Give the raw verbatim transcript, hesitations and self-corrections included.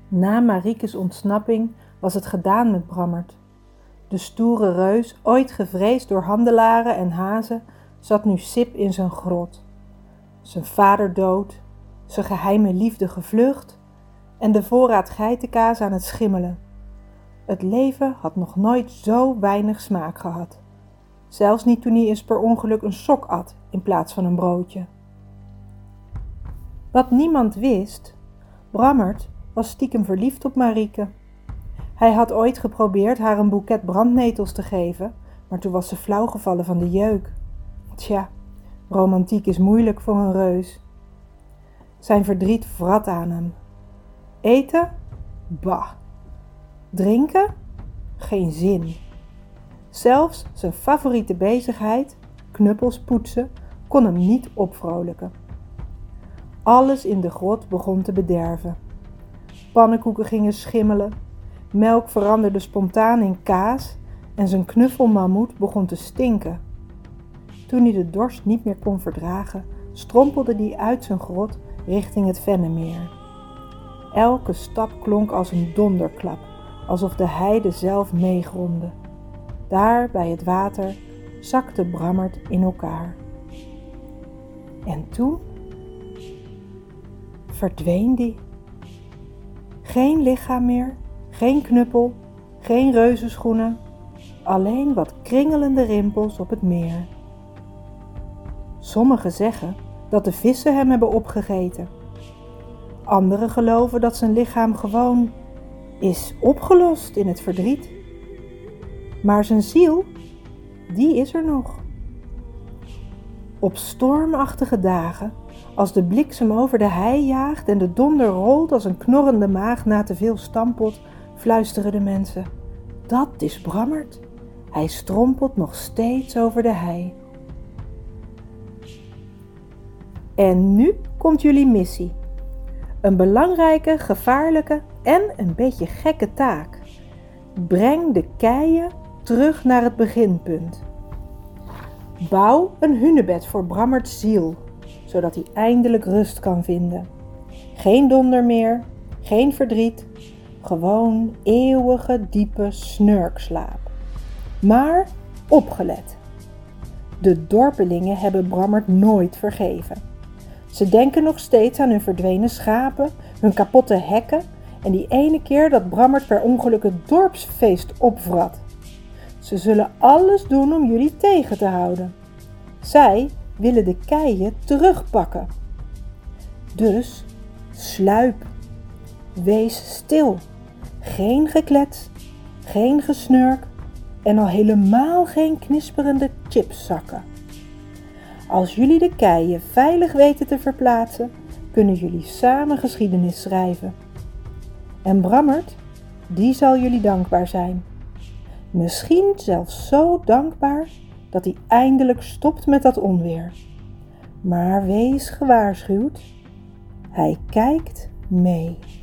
Na Mariekes ontsnapping was het gedaan met Brammert. De stoere reus, ooit gevreesd door handelaren en hazen, zat nu sip in zijn grot. Zijn vader dood, zijn geheime liefde gevlucht en de voorraad geitenkaas aan het schimmelen. Het leven had nog nooit zo weinig smaak gehad. Zelfs niet toen hij eens per ongeluk een sok at in plaats van een broodje. Wat niemand wist, Brammert was stiekem verliefd op Marieke. Hij had ooit geprobeerd haar een boeket brandnetels te geven, maar toen was ze flauw gevallen van de jeuk. Tja, romantiek is moeilijk voor een reus. Zijn verdriet vrat aan hem. Eten? Bah. Drinken? Geen zin. Zelfs zijn favoriete bezigheid, knuppels poetsen, kon hem niet opvrolijken. Alles in de grot begon te bederven. Pannenkoeken gingen schimmelen, melk veranderde spontaan in kaas en zijn knuffelmammoet begon te stinken. Toen hij de dorst niet meer kon verdragen, strompelde hij uit zijn grot richting het Vennemeer. Elke stap klonk als een donderklap, alsof de heide zelf meegromde. Daar bij het water zakte Brammert in elkaar. En toen verdween die. Geen lichaam meer, geen knuppel, geen reuzenschoenen, alleen wat kringelende rimpels op het meer. Sommigen zeggen dat de vissen hem hebben opgegeten. Anderen geloven dat zijn lichaam gewoon is opgelost in het verdriet. Maar zijn ziel, die is er nog. Op stormachtige dagen, als de bliksem over de hei jaagt en de donder rolt als een knorrende maag na te veel stampot, fluisteren de mensen: dat is Brammert. Hij strompelt nog steeds over de hei. En nu komt jullie missie. Een belangrijke, gevaarlijke en een beetje gekke taak. Breng de keien terug naar het beginpunt. Bouw een hunebed voor Brammerts ziel, zodat hij eindelijk rust kan vinden. Geen donder meer, geen verdriet, gewoon eeuwige diepe snurkslaap. Maar opgelet. De dorpelingen hebben Brammert nooit vergeven. Ze denken nog steeds aan hun verdwenen schapen, hun kapotte hekken en die ene keer dat Brammert per ongeluk het dorpsfeest opvrat. Ze zullen alles doen om jullie tegen te houden. Zij willen de keien terugpakken. Dus sluip. Wees stil. Geen geklets, geen gesnurk en al helemaal geen knisperende chipszakken. Als jullie de keien veilig weten te verplaatsen, kunnen jullie samen geschiedenis schrijven. En Brammert, die zal jullie dankbaar zijn. Misschien zelfs zo dankbaar dat hij eindelijk stopt met dat onweer. Maar wees gewaarschuwd, hij kijkt mee.